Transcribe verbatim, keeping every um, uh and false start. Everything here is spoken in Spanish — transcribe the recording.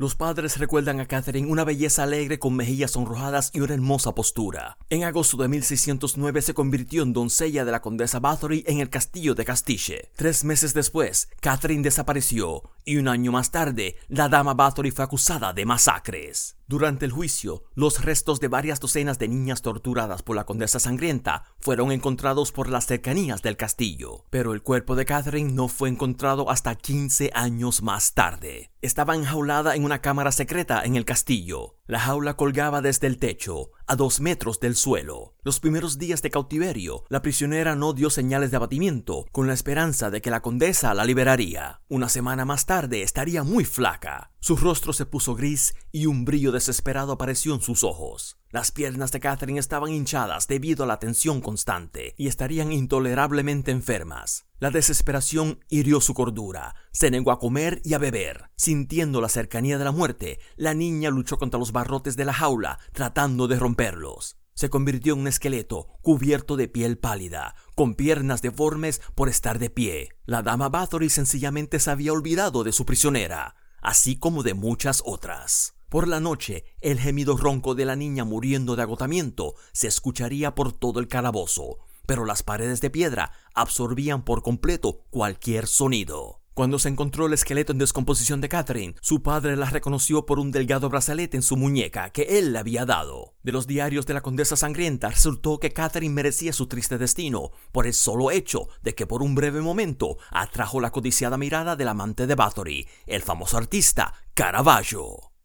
Los padres recuerdan a Catherine una belleza alegre con mejillas sonrojadas y una hermosa postura. En agosto de mil seiscientos nueve se convirtió en doncella de la condesa Bathory en el castillo de Castille. Tres meses después, Catherine desapareció y un año más tarde, la dama Bathory fue acusada de masacres. Durante el juicio, los restos de varias docenas de niñas torturadas por la condesa sangrienta fueron encontrados por las cercanías del castillo, pero el cuerpo de Catherine no fue encontrado hasta quince años más tarde. Estaba enjaulada en una cámara secreta en el castillo. La jaula colgaba desde el techo, a dos metros del suelo. Los primeros días de cautiverio, la prisionera no dio señales de abatimiento, con la esperanza de que la condesa la liberaría. Una semana más tarde estaría muy flaca. Su rostro se puso gris y un brillo desesperado apareció en sus ojos. Las piernas de Catherine estaban hinchadas debido a la tensión constante y estarían intolerablemente enfermas. La desesperación hirió su cordura. Se negó a comer y a beber. Sintiendo la cercanía de la muerte, la niña luchó contra los barrotes de la jaula, tratando de romperlos. Se convirtió en un esqueleto cubierto de piel pálida, con piernas deformes por estar de pie. La dama Bathory sencillamente se había olvidado de su prisionera, así como de muchas otras. Por la noche, el gemido ronco de la niña muriendo de agotamiento se escucharía por todo el calabozo, pero las paredes de piedra absorbían por completo cualquier sonido. Cuando se encontró el esqueleto en descomposición de Catherine, su padre la reconoció por un delgado brazalete en su muñeca que él le había dado. De los diarios de la condesa sangrienta resultó que Catherine merecía su triste destino por el solo hecho de que por un breve momento atrajo la codiciada mirada del amante de Bathory, el famoso artista Caravaggio.